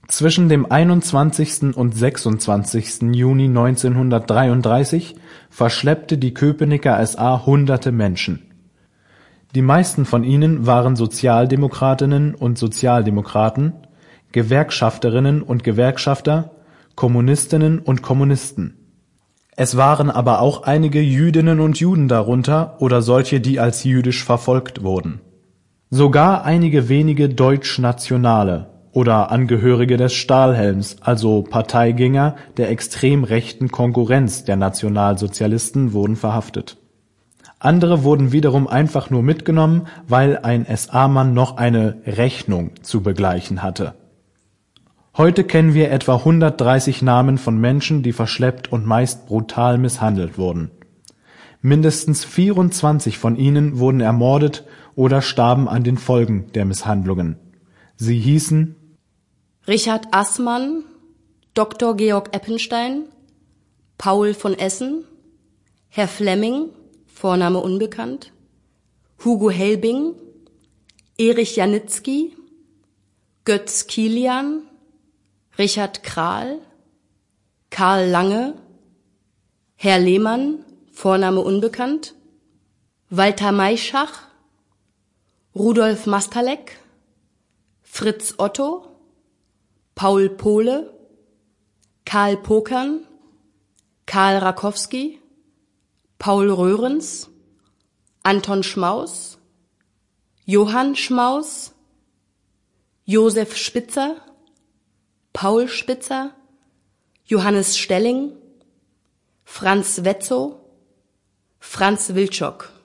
Zwischen dem 21. und 26. Juni 1933 verschleppte die Köpenicker SA hunderte Menschen. Die meisten von ihnen waren Sozialdemokratinnen und Sozialdemokraten, Gewerkschafterinnen und Gewerkschafter, Kommunistinnen und Kommunisten. Es waren aber auch einige Jüdinnen und Juden darunter oder solche, die als jüdisch verfolgt wurden. Sogar einige wenige Deutschnationale oder Angehörige des Stahlhelms, also Parteigänger der extrem rechten Konkurrenz der Nationalsozialisten, wurden verhaftet. Andere wurden wiederum einfach nur mitgenommen, weil ein SA-Mann noch eine Rechnung zu begleichen hatte. Heute kennen wir etwa 130 Namen von Menschen, die verschleppt und meist brutal misshandelt wurden. Mindestens 24 von ihnen wurden ermordet oder starben an den Folgen der Misshandlungen. Sie hießen Richard Assmann, Dr. Georg Eppenstein, Paul von Essen, Herr Flemming, Vorname unbekannt, Hugo Helbing, Erich Janitzky, Götz Kilian, Richard Kral, Karl Lange, Herr Lehmann, Vorname unbekannt, Walter Maischach, Rudolf Mastalek, Fritz Otto, Paul Pohle, Karl Pokern, Karl Rakowski, Paul Röhrens, Anton Schmaus, Johann Schmaus, Josef Spitzer, Paul Spitzer, Johannes Stelling, Franz Wetzow, Franz Wilczok.